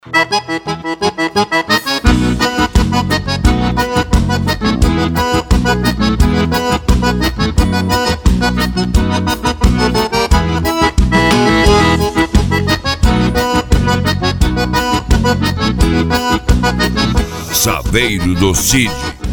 Saveiro do Cid.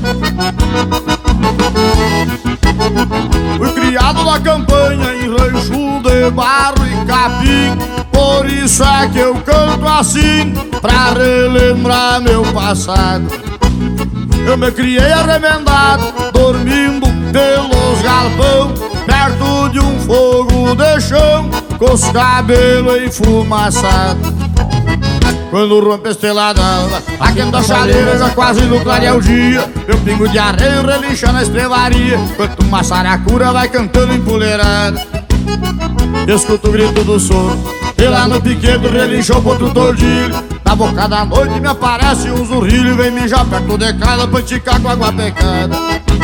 Fui criado na campanha em rancho de barro e capim, por isso é que eu canto assim, pra relembrar meu passado. Eu me criei arremendado, dormindo pelos galpão, perto de um fogo de chão, com os cabelos enfumaçados. Quando rompe a estrela d'alva, aquenta a chaleira, já quase no clarear o dia. Meu pingo de areia relincha na estrevaria, enquanto uma saracura vai cantando empoleirada. Escuto o grito do soro, e lá no piquedo relincha o potro tordilho. Na boca da noite me aparece um zurrilho, vem mijar perto de casa pra enticar com água pecada.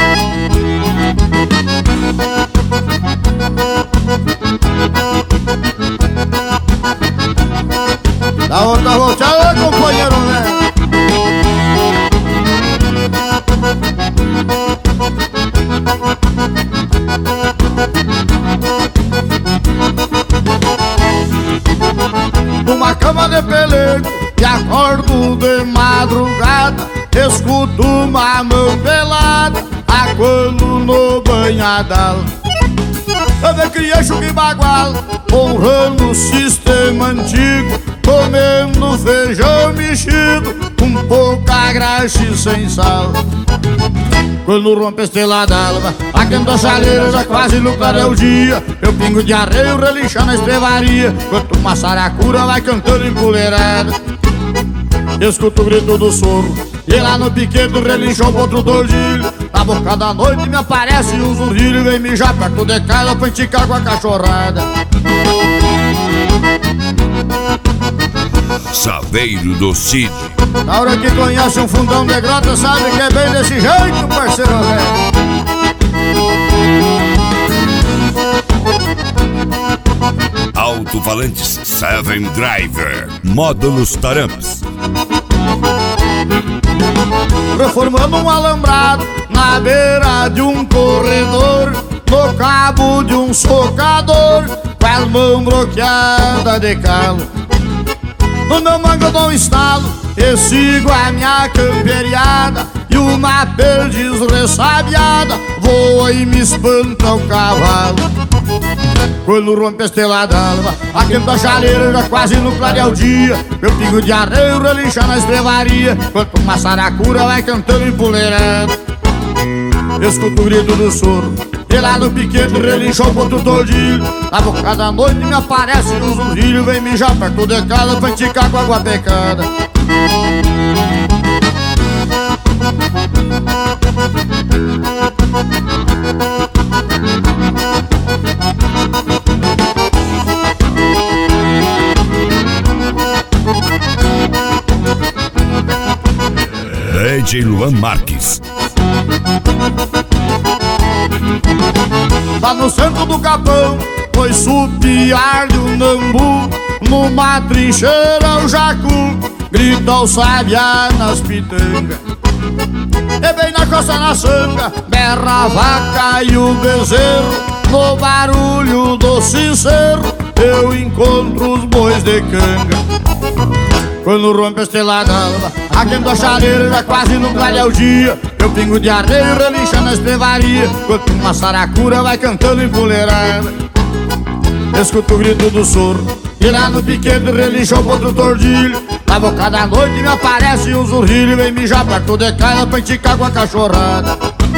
Da outra volteada, companheiro, né? Numa cama de pelego e acordo de madrugada, escuto uma mão pelada aguando no banhadal. Eu me criei chuca e bagual, honrando o sistema antigo, comendo feijão mexido, com pouca graxa e sem sal. Quando rompe a estrela d'alva, aquenta a chaleira, já quase no clarear o dia. Meu pingo de areia relincha na estrevaria, enquanto uma saracura vai cantando empoleirada. Escuto o grito do soro, e lá no piquedo relincha o potro tordilho. Na boca da noite me aparece um zurrilho, vem mijar perto de casa pra enticar com a cachorrada. Saveiro do Cid. Na hora que conhece um fundão de grota, sabe que é bem desse jeito, parceiro velho. Alto-falantes Seven Driver, módulos Taramas. Reformando um alambrado na beira de um corredor, no cabo de um socador, com as mãos bloqueadas de calo. No meu mango eu dou um estalo e sigo a minha camperiada, e uma perdiz ressabiada voa e me espanta o cavalo. Quando rompe a estrela d'alva, aquenta a chaleira, já quase no clarear o dia. Meu pingo de areia relincha na estrevaria, enquanto uma saracura vai cantando empoleirada. Escuto o grito do soro, e lá no piquete relincha o potro tordilho. Na boca da noite me aparece um zurrilho, vem mijar perto de casa pra enticar com água pecada. DJ Luan Marques. Tá no centro do capão, foi supiar de um nambu. Numa trincheira o jacu grita o sabiá nas pitangas. E bem na costa na sanga berra a vaca e o bezerro. No barulho do sincero eu encontro os bois de canga. Quando rompe a estrela d'alva, aquenta a chaleira, já quase no clarear o dia. Meu pingo de areia relincha na estrevaria, enquanto uma saracura vai cantando empoleirada. Escuto o grito do soro, e lá no piquete relincha o potro tordilho. Na boca da noite me aparece um zurrilho, vem mijar perto de casa pra enticar com a cachorrada.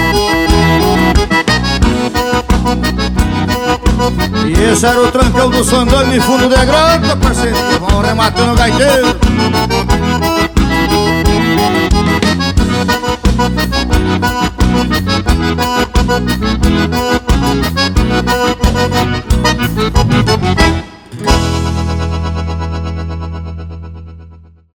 E esse era o trancão do Sandano em fundo de grota, parceiro, que vão rematando o gaiteiro.